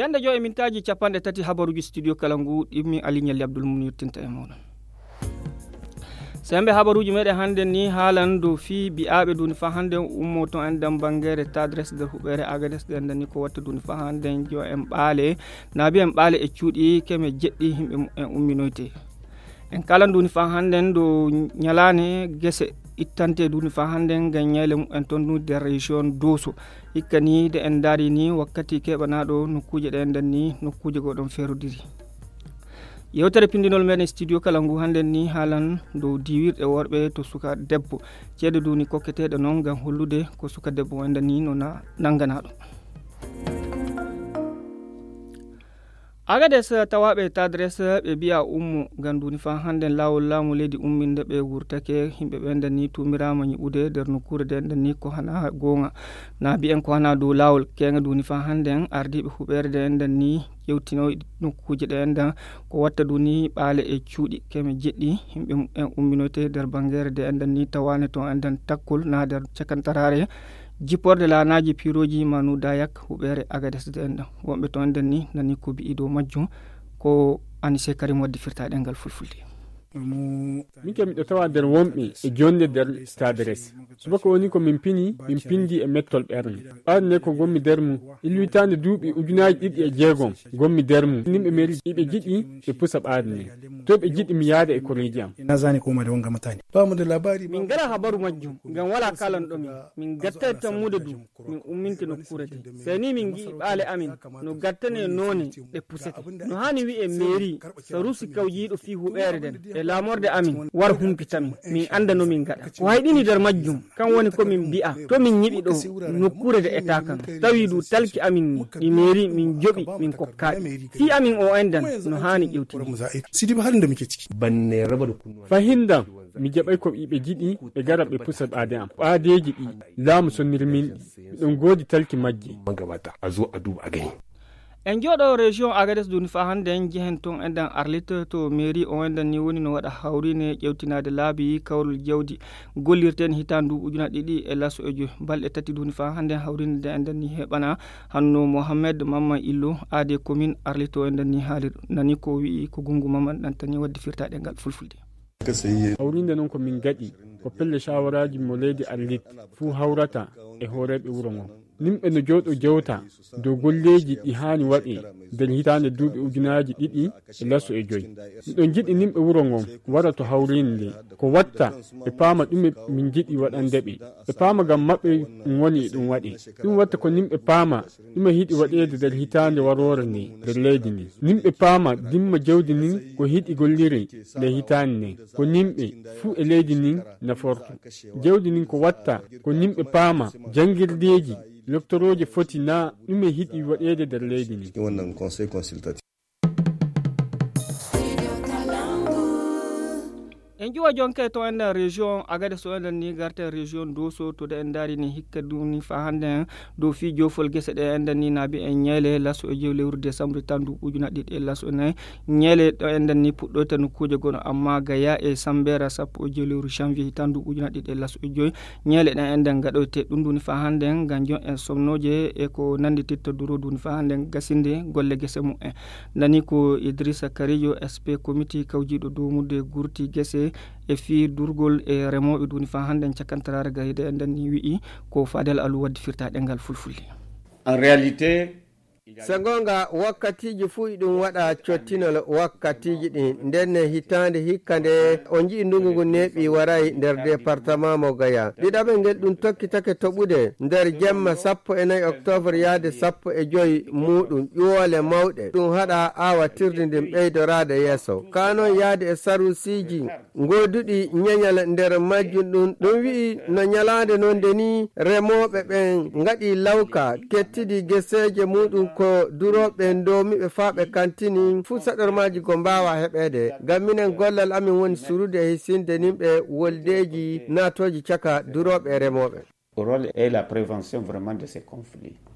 yanda jo e mintaji capande tati habaruji studio kalangu dimmi Ali Nyalli Abdul Munir tinta e mono sembe habaruji mede hande ni halan do fi bi'abe duni fa hande ummoto andam bangere tadres de hubere agades de ndani ko watta duni fa hande jo en baale nabi en baale e cuudi keme jeddi himbe en umminoyte en kala duni fa hande do nyalane gese ittante duni fa hande ganyele en tonu de region doso ikani de en dari ni wakkati kebanado nokkuje de ndani nokkuje godon ferudiri yewtere pindinol men studio kalangu hande ni halan do diwirde worbe to suka debbo cede duni kokketede non gam hollude ko suka debbo wanda ni no nanganado agades tawabe tadres be biya ummu ganduni fa hande lawol lamu ledi umminde be wurtake himbe benda ni tumirama ni ude der no kurde den ni ko hana gonga na bi en ko hana do lawol kenga duni fa hande ardibe huberde den ni yewtino no kuje den ko watta duni baale e ciudi keme jeddi himbe en umminote der bangere de den ni tawane to anden takkol na der cakantarare jiporde la naji piroji manu dayak hubere agades den wombe to den ni nani ko bi ido majjum ko anise karim waddi firta dengal fulfulde mike mi do tawa der wombe e jonde der stadres subako woni ko min pindi e mettol berne ne ko gommi dermu ilwitande duubi ujunaji didi e jeegom gommi dermu nimbe meri be jiddi e pusa baadne to be jiddi mi yaade e korejiam nazani ko ma de wonga matani ba mu da labari min gara habaru majjum ngam wala kalan do min gatta tamude du min umminti no kurete seni min gi baale amin no gattane noni de pusete no hani wi e meri sarusi kawjido fi hubere den la morde amin war humpitami min anda no min gada ko haydini der majjum kan woni ko min bi'a to min nyibi do nokkure de eta kan tawi du talki amin ni meri min jobi min kokka fi amin o endan no hani yewti sidi ba halin da muke ciki banne raba da kunnuwa fahinda mi jabay ko ibe jidi e garabe pusa baade am baadeji di lamu sonirmin don godi talki majji magabata azo adu a gani en jodo region agades duni fa hande en jehen ton endan arlite to mairie o endan ni woni no wada hawrine ƴewtinade laabi kawrul jawdi gollirten hitandu ujuna didi e laso ejo balde tati duni fa hande hawrine de endan ni hebana hanno Mohammed Mamma Illo ade commune arlite o endan ni halir nani ko wi ko gungu mamman dan tani waddi firtade ngal fulfulde hawrinde non ko min gadi ko pelle shawaraji mo leydi arlit fu hawrata e horebe wuro ngo nimbe no jodo jewta do golleji di hani wadi del hitande duubi ujunaji didi e laso e joy don jidi nimbe wuro ngon warato hawrinde ko watta e paama dume min jidi wadande be e paama gam mabbe woni dum wadi dum watta ko nimbe paama dume hidi wadede del hitande warore ni del leydi ni nimbe paama dimma jawdi ni ko hidi golliri le hitande ko nimbe fu e leydi ni na fortu jawdi ni ko watta ko nimbe paama jangirdeji L'octoroje foti na ɗume hiɗi waɗede nder leydi ni wannan conseil consultatif en jiwa jonke to en region agade so en ni garte region doso to de en dari ni hikka duni fa hande do fi jofol gese de en ni nabi en nyele laso e jewlewru décembre tandu ujuna didi e laso ne nyele do en ni puddo tan kuje gono amma gaya e sambera sappo e jewlewru janvier tandu ujuna didi e laso e joy nyele den en gadote dum duni fa hande ganjon en somnoje e ko nandi titto duro duni fa hande gasinde golle gese mu en nani ko Idrissa Karijo SP committee kawjido do mudde gurti gese e fi durgol e remobe duni fa hande ciakantarare gayde en ni wi ko Fadel Alou waddi firtaade ngal fulfulde en réalité sagonga wakkatiji fu dum wada cottinol wakkatiji din ndenne hitande hikkande on ji ndungu nebi waray der département mo Gaya didabe ngel dum tokki take tobude der jemma 14 octobre yaade 15 mudum yoole mawde dum hada awa tirdidim beydorade yeso kanon yaade e sarusiji godudi nyanyal der majjun dum wi no nyalande non deni remobe ben ngadi lawka kettidi geseje mudum ko durobe ndomi be faabe kantini fu sadarmaji ko mbawa hebede gamminen gollal amin woni surude hisinde nimbe woldeji natoji chaka durobe remobe le rôle est la prévention vraiment de ces conflits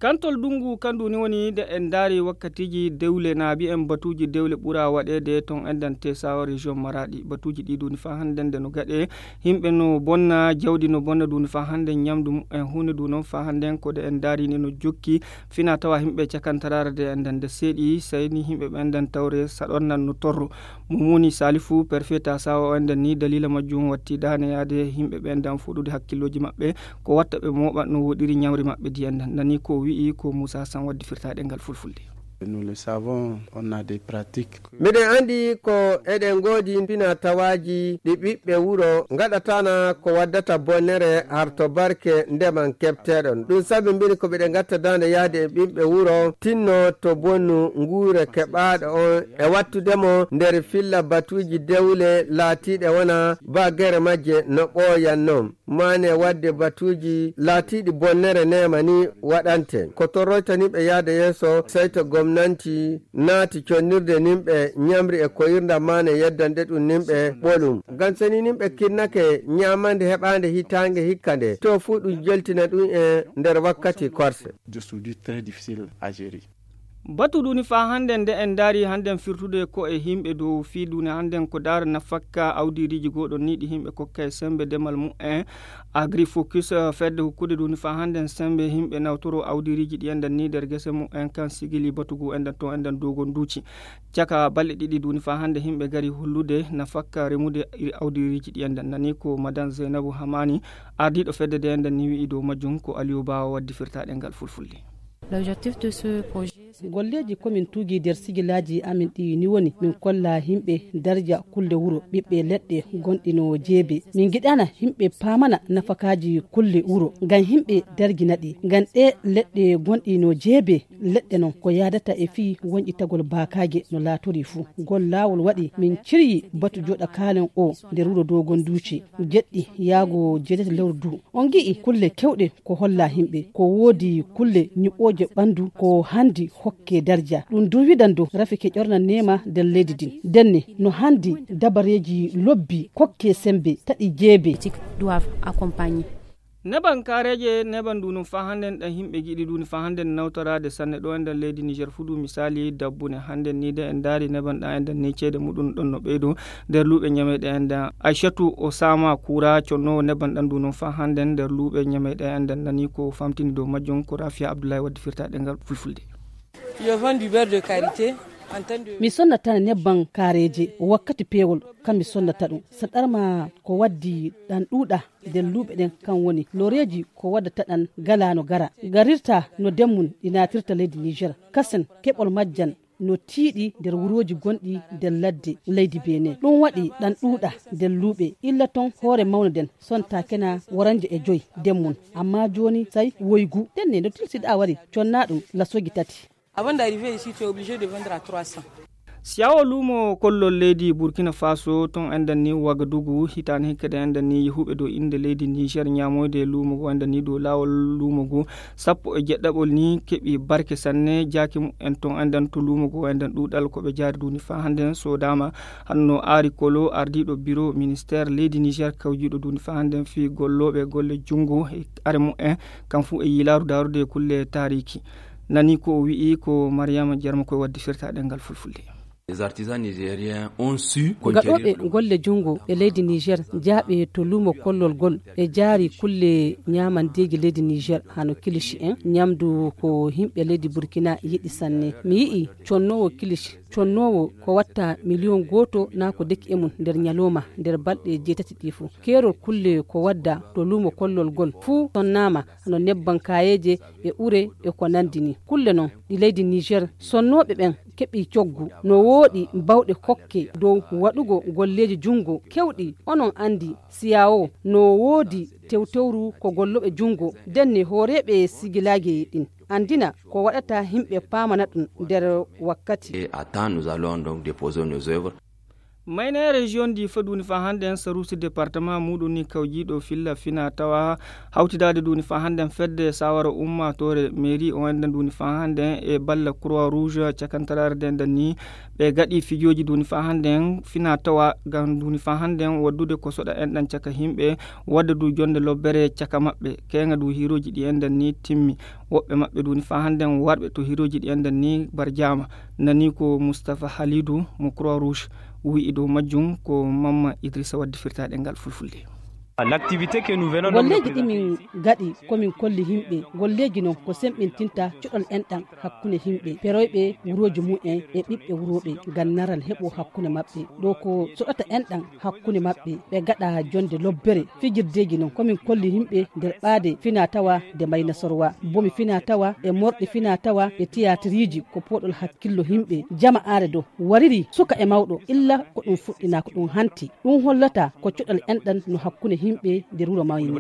kantol dungu kandu ni woni de en dari wakkatiji dewle naabi en batuji dewle ɓura waɗede ton endante sawa région maradi batuji ɗi duni fa hande nde no gaɗe himɓe no bonna jawdi no bonna duni fa hande ñamdu en hunde du noon fa hande ko de en dari ni no jokki fina tawa himɓe cakantararde enden de seeɗi sayni himɓe ɓe enden tawre saɗonnan no torro mumuni salifu perfeta sawa o enden ni dalila majjum watti dane yaade himɓe ɓe enden fuɗude hakkilloji maɓɓe ko watta ɓe moɓat no woɗiri ñamri maɓɓe di enden nani ko wi'i ko Moussa San waddi firtaɗe ngal fulfulde. Nous le savons, on a des pratiques. Miɗen andi ko eɗen godi fina tawaji ɗi ɓiɓɓe wuro gaɗatana ko waddata bonnere harto barke ndeman kepteɗon ɗum sabi mbini ko ɓeɗen gatta dande yaade e ɓiɓɓe wuro tinno to bonnu nguure keɓaɗo on e wattudemo nder filla batuji dewle laatiɗe wona bagere majje no ɓoyanno mane wadde batuji laatiɗi bonnere nema ni waɗante ko torroytaniɓe yaade yeeso sey to gomnanti naati connirde nimɓe ñamri e koyirda mane yeddande ɗum nimɓe ɓolum gam seni nimɓe kinnake ñamande heɓande hitange hikkande to fuu ɗum jeltina ɗum e nder wakkati korse. batu duni fa hande nde en dari handen firtude ko e himɓe dow fi duni handen ko dara nafakka awdiriji goɗo niɗi himɓe kokka e sembe demal mu'en agri focus fedde hukkude duni fa handen sembe himɓe nawtoro awdiriji ɗi enden ni nder gese mu'en kan sigili batugu enden to enden dogon duuci caka balɗe ɗiɗi duni fa hande himɓe gari hollude nafakka remude awdiriji ɗi enden nani ko madame Zainabou Hamani ardiɗo fedde de enden ni wi'i dow majjum ko Aliou Ba waddi firtaɗe ngal fulfulde. L'objectif de ce projet golleji komin tugi nder sigilaji amin ɗi ni woni min kolla himɓe darja kulle wuro ɓiɓɓe leɗɗe gonɗi no jeebe min giɗana himɓe pamana nafakaji kulle wuro ngam himɓe dargina ɗi ngam ɗe leɗɗe gonɗi no jeebe leɗɗe non ko yadata e fi wonƴi tagol bakage no laatori fuu gol lawol waɗi min ciryi batu joɗa kalen o nder wuro dogon duuci jeɗɗi yaago jeetati lewru du on gi'i kulle kewɗe ko holla himɓe ko woodi kulle ñuɓoje ɓandu ko handi hokke darja ɗum durwiɗan rafike ƴorna nema nder leydi din denne no handi dabareji lobbi kokke sembe taɗi jeebe doivent accompagner. neban kareje neban dunum fa handen ɗan himɓe giɗi duni fa handen nawtorade sanne ɗo ender leydi Niger fudu misali dabbune handen ni de en daari neban ɗan enden ni ceede muɗum ɗon no ɓeydo nder luuɓe ñameɗe enden Aishatou Osama Koura connowo neban ɗan dunum fa handen nder luuɓe ñameɗe enden nani ko famtini dow majjum ko Rafia Abdoulaye waddi firtaɗe ngal fulfulde. Je vends du beurre de karité. mi sonnata nebban kareje wakkati pewol kam mi sonnata ɗum saɗarma ko waddi ɗan ɗuuɗa nder luuɓe ɗen kan woni loreji ko waddata ɗan galano gara garirta no demmun ɗi natirta leydi Niger kasen keɓol majjan no tiiɗi nder wuroji gonɗi nder ladde leydi Benin ɗum waɗi ɗan ɗuuɗa nder luuɓe illa ton hoore mawnuɗen sonta kena woranje e joyi demmun amma joni say woygu denne no tilsiɗa wari conna ɗum lasogi tati. Avant d'arriver ici, tu es obligé de vendre à 300. siyawo lumo kollol leydi Burkina Faso ton enden ni Wagadugu hitani hikkade enden ni yehuɓe dow inde leydi Niger ñamoyde lumogo enden ni dow lawol lumogo sappo e jeɗɗaɓol ni keɓi barke sanne jaki en ton enden to lumogo enden ɗuɗal koɓe jaari duni fa handen sodama hanno Ari Kolo ardiɗo bureau ministére leydi Niger kawjiɗo duni fa handen fi golloɓe golle jungo e are mu'en kam fu e yilaru darude kulle tariki nani ko wi'i ko Mariama Jarma koye waddi firtaɗe ngal fulfulde. Les artisans nigériens ont su gaɗoɓe golle jungo e leydi Niger jaaɓe to lumo kollol gol e jaari kulle ñamandeji leydi Niger hano kilishi en ñamdu ko himɓe leydi Burkina yiɗi sanne mi yi'i connowo kilishi connowo ko watta million goto na ko dekki emun nder ñaloma nder balɗe jeetati ɗi fuu keerol kulle ko wadda to lumo kollol gol fuu sonnama no nebban kayeje e ure e ko nandini kulle non ɗi leydi Niger sonnoɓe ɓen keɓi coggu no woɗi bawɗe kokke dow waɗugo golleji jungo kewɗi onon andi siyawo no woodi tewtewru ko golloɓe jungo denne hooreɓe sigilaji ɗin andina ko waɗata himɓe pamana ɗum nder wakkati. Et à temps nous allons donc déposer nos œuvres. mayna region di faduni fa handen sarusi département muduni kawjido filla fina tawa hawtidade duni fa handen fedde sawara umma tore mairie o enden duni fa handen e balla croix rouge cakantarar den ni be gadi fijoji duni fa handen fina tawa gan duni fa handen waddude ko soda endan caka himbe wadda du jonde lobbere caka mabbe kenga du hiroji di enden ni timmi wobbe mabbe duni fa handen warbe to hiroji di enden ni barjama nani ko Mustafa Halidou mo croix rouge wi ido majjum ko Mamma Idrissa waddi firtaade ngal fulfulde. L'activité que nous venons golleji ɗimin gaɗi komin kolli himɓe golleji noon ko semɓintinta cuɗol enɗan hakkunde himɓe peroyɓe wuroji mu'en e ɓiɓɓe wuroɓe ngam naral heɓo hakkunde maɓɓe ɗo ko soɗata enɗan hakkunde maɓɓe ɓe gaɗa jonde lobbere fijirdeji noon komin kolli himɓe nder ɓaade fina tawa de mayna sorwa bomi fina tawa e morɗe fina tawa e théâtre ko poɗol hakkillo himɓe jama are do wariri suka e mawɗo illa ko ɗum fuɗɗina ko ɗum hanti ɗum hollata ko cuɗol enɗan no hakkunde himɓe de wuro Mayni.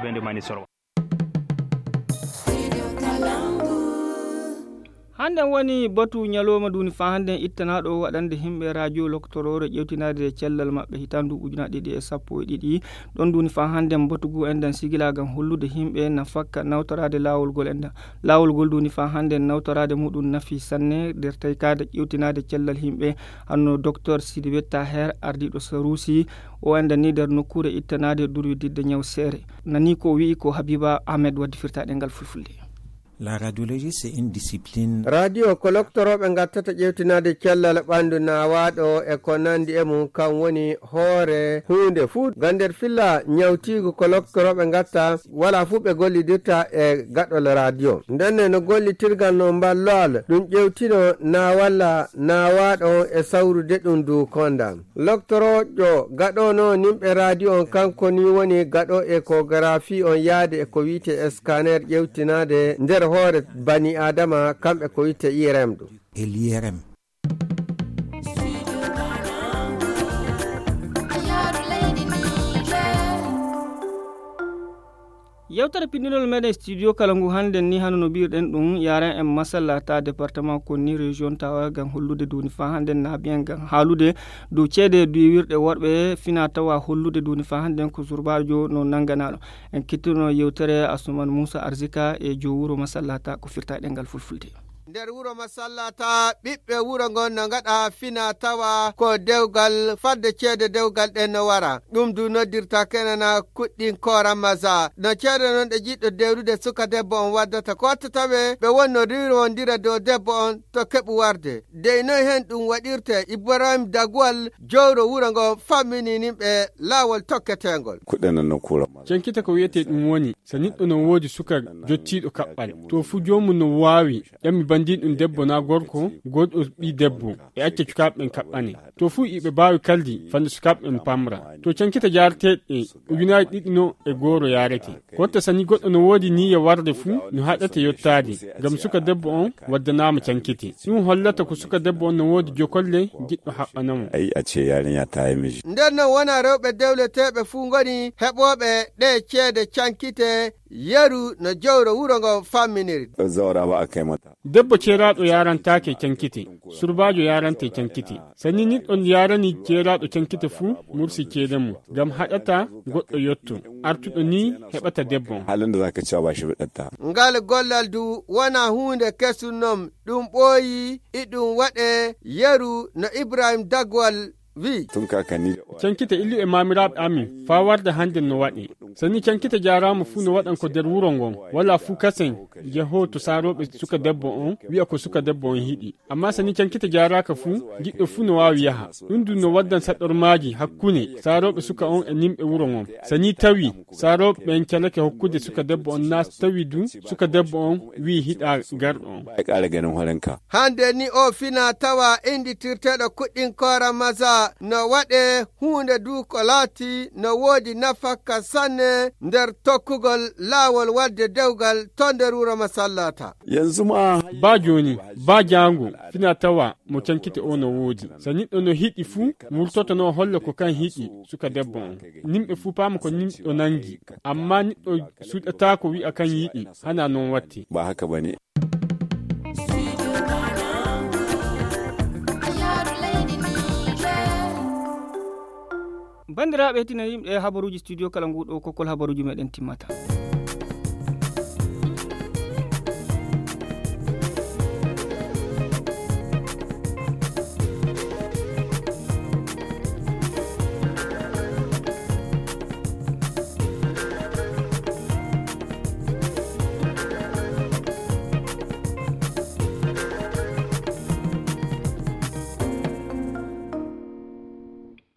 handen woni batu nyaloma duni fa handen ittanaɗo waɗande himɓe radio loctorore ƴewtinade cellal maɓɓe hitandu ujunaɗe ɗiɗi e sappo e ɗiɗi ɗon duni fa handen batugu enden sigilagam hollude himɓe na fakka nawtorade lawol gol enda lawol gol duni fa handen nawtorade muɗum nafi sanne nder taykade ƴewtinade cellal himɓe hanno docteur Sidibé Taher ardiɗo sarusi o enda ni nder nokkure ittanade durwididde ñaw seere nani ko wi ko Habiba Ahmed waddi firtaɗe ngal fulfulde. La radiologie c'est une discipline. Radio ko loktoroɓe gattata ƴewtinade cellal ɓandu nawaɗo e ko nandi e mum kan woni hoore hunde fuu gander filla ñawtigu ko loktoroɓe gatta wala fuu ɓe gollidirta e gaɗol radio ndenne no gollitirgal no mballol ɗum ƴewtino na walla nawaɗo e sawrude ɗum du kondam loktorojo gaɗono nimɓe radio on kanko ni woni gaɗo échographie on yaade e ko wiite scanner ƴewtinade nder hoore bani adama kamɓe ko witte IRM ɗum et l'IRM. yewtere pindinol meɗen studio kala ngu hande ni hano no birɗen ɗum yaren en masallata département konni région tawa gam hollude duni fa hande na bien gam haalude dow ceede duwirɗe worɓe fina tawa hollude duni fa hande ko surbajo no nanganaɗo en kettino yewtere Asuman Moussa Arzika e jo wuro masallata ko firtaɗe ngal fulfulde. nder wuro masallata ɓiɓɓe wuro ngon no gaɗa fina tawa ko dewgal fadde ceede dewgal ɗen no wara ɗum du noddirta kenana kuɗɗin kora maza no ceede noon ɗe jiɗɗo dewrude suka debbo on waddata ko wattataɓe ɓe wonno rirwondira dow debbo on to keɓu warde dey noy hen ɗum waɗirte Ibrahim Dagwal jowro wuro ngo fammini nimɓe laawol tokketengol kuɗɗen no kura cenkita ko wiyete ɗum woni so neɗɗo no woodi suka jottiɗo kaɓɓal to fu jomum no wawi ƴammi bandi ɗum debbo na gorko goɗɗo ɓi debbo e acca cukaɓeɓen kaɓɓane to fu iɓe mbawi kaldi fande sukaɓeɓen pamra to cankita jareteɗe ujunaji ɗiɗi no e gooro yarete kotta sani goɗɗo no woodi niya warde fu no haɗata yottade gam suka debbo on waddanama cankite ɗum hollata ko suka debbo on no woodi jokolle jiɗɗo haɓɓanamo ayi acce yarinya tawi miji nden non wona rewɓe dewleteɓe fu goni heɓoɓe ɗe ceede cankite yeru no jowro wuro ngo famminiri zawrawa akaymata debbo ceeraɗo yarantake cankite surbajo yarante cankite sani niɗɗon yarani ceeraɗo cankite fuu mursi ceede mum gam haɗata goɗɗo yotto artuɗo ni heɓata debbo halinde zaka cewa ba shi biɗatta ngal gollal du wona hunde kesunnom ɗum ɓooyi iɗum waɗe yeru no Ibrahim Dagwal wi tun kakanni cankita illu e mamiraɓe amin fa warda hande no waɗi sani cankita jarama fu no waɗan ko nder wuro ngon wala fu kasen yaho to saroɓe suka debbo on wi'a ko suka debbo on hiɗi amma sani cankita jaraka fu giɗɗo fu no wawi yaha ɗum du no waddan saɗɗormaji hakkunde saroɓe suka on e nimɓe wuro ngon sani tawi saroɓe ɓen calake hokkude suka debbo on na tawi du suka debbo on wi hiɗa garɗo on e ƙara ganin horenka hande ni o fina tawa inditirteɗo kuɗɗin kora maza no waɗe hunde du ko laati no woodi nafakka sanne nder tokkugol laawol wadde dewgal to nder wuro masallata yanzu ma ba joni ba jango fina tawa mo cankite o no woodi so niɗɗo no hiɗi fuu wurtoto no holla ko kan hiɗi suka debbo on nimɓe fuu paama ko nimɗo nangi amma niɗɗo suɗata ko wi'a kan yiɗi hana non watti ba haka bane bandiraɓe tina yimɓe habaruji studio kala nguɗo kokol habaruji meɗen timmata.